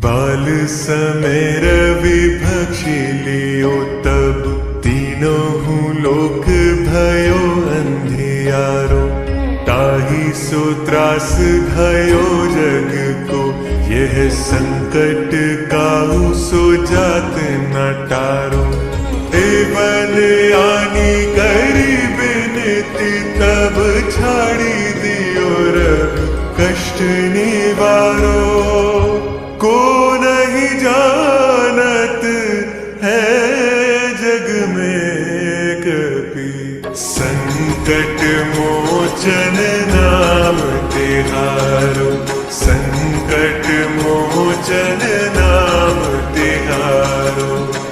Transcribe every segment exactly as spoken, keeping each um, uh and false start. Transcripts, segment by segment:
बाल समय रवि भक्षी लियो तब तीनों हूँ लोक भयो अंधियारो। ताही सो त्रास भयो जग को यह संकट काहू सो जात न टारो। देवल आनी करी बिनती तब छाड़ी दियो रब कष्ट निवारो। को नहीं जानत है जग में कभी संकट मोचन नाम तिहारो। संकट मोचन नाम तिहारो।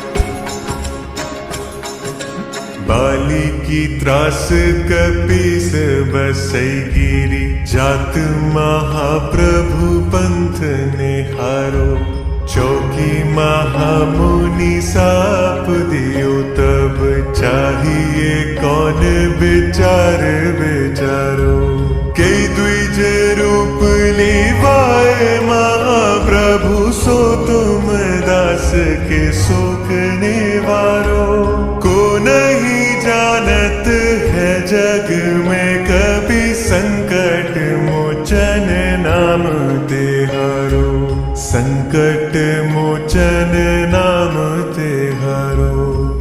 बाली की त्रास कपीस बसई गिरी जात महाप्रभु पंथ निहारो। चौकी महामुनि साप दियो तब चाहिए कौन विचार विचारो। के द्विज रूप लीवाए महाप्रभु सो तुम दास के शोक निवारो। को नहीं जानत है जग में कभी संकट मोचन नाम तिहारो। संकट मोचन नाम तिहारो।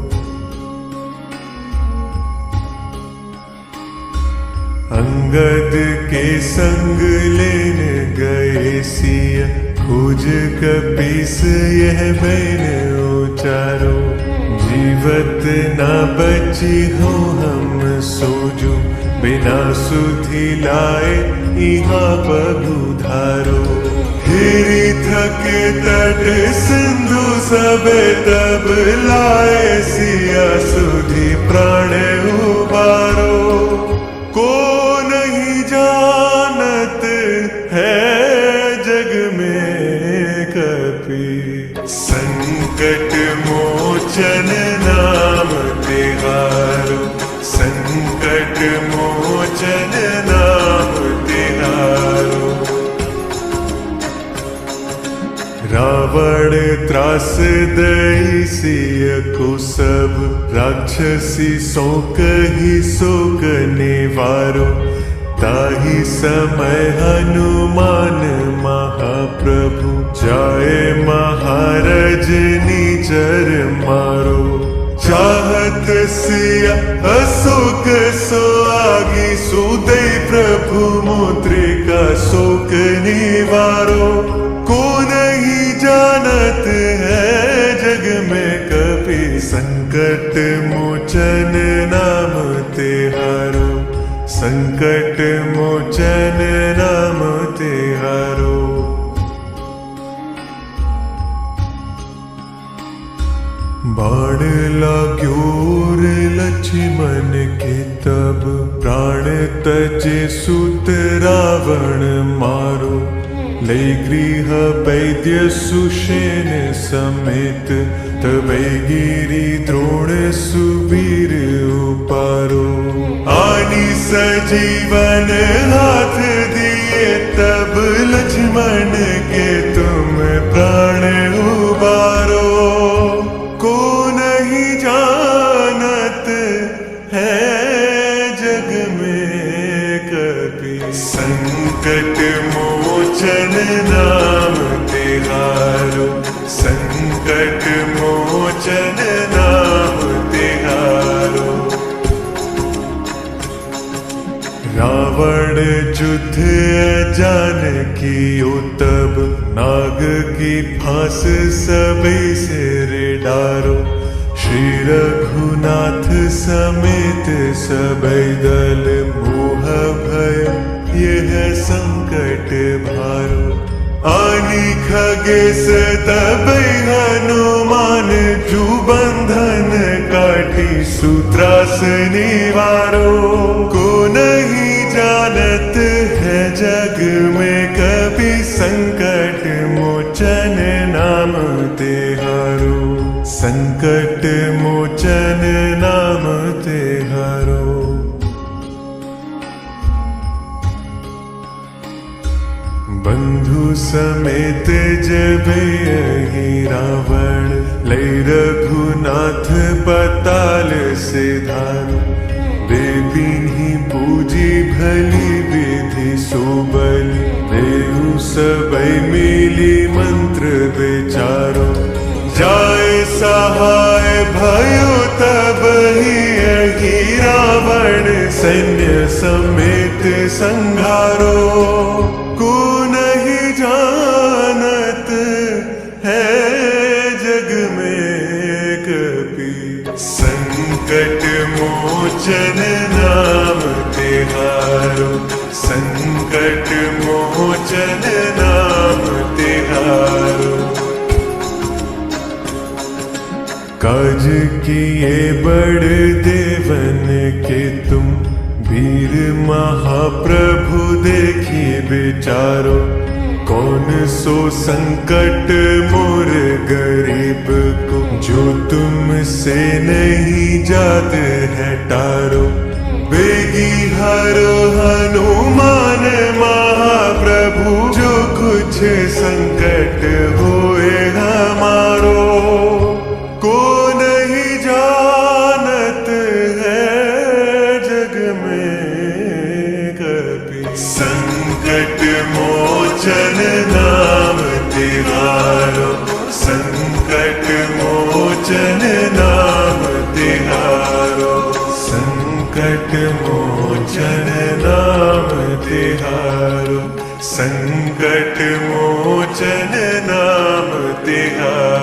अंगद के संग लेने गए सिया खोज कपीस यह बैन उचारो। जीवत न बची हो हम सोजो बिना सुधि लाए यहाँ पगुधारो। हेरी थक तट सिंधु सब तब लाए सिया सुधि प्राण उबारो। को नहीं जानत है जग में कभी संकट मोचन नाम तिहारो। संकट मोचन नाम तिहारो। रावण त्रास दई सिय को सब राक्षसी सो कही शोक निवारो। ताही समय हनुमान महाप्रभु जाए महाराज नीचर मारो। चाहत सिया अशोक सो आगी सुदय प्रभु मुद्रिका शोक निवारो। को नहीं जानत है जग में कभी संकट मोचन नाम तिहारो। संकट मोचन नाम तिहारो। बाण लाग्योर लक्ष्मण के तब प्राण तजे सुत रावण मारो। ले गृह वैद्य सुषेण समेत तबै गिरी द्रोण सुबीर उपारो। आनी सजीवन हाथ दिए तब लक्ष्मण के तुम प्राण उबारो। को नहीं जानत है जग में कभी संकट मोचन नाम तिहारो। संकट मोचन नाम तिहारो। रावण युद्ध जानकी तब नाग की फांस सबे सिर डारो। श्री रघुनाथ समेत सबे दल मोह भय यह संकट भारो। आनी खगेश तबै हनुमान जू बंधन काटी सूत्रास निवारो। को नहीं जानत है जग में कभी संकट मोचन नाम तिहारो। संकट मोचन नाम तिहारो। बंधु समेत जब यही रावण लय रघुनाथ पताल से धारो। बेबीन्ही पूजी भली विधि सोबली देहु सबै मिली मंत्र विचारो। जाय सहाय भयो तब ही यही रावण सैन्य समेत संघारो। को नहीं जानत है जग में कपि संकट मोचन नाम तिहारो। संकट मोचन नाम तिहारो। काज किए बड़ देवन के तुम वीर महाप्रभु देखी विचारो। कौन सो संकट मोर गरीब को जो तुमसे नहीं जात है टारो। बेगी हरो हनुमान महाप्रभु जो कुछ संकट होए हमारो। को नहीं जानत है जग में कपि संकट मोचन नाम तिहारो। संकट मोचन नाम तिहारो। संकट मोचन नाम तिहारो। संकट मोचन नाम तिहारो।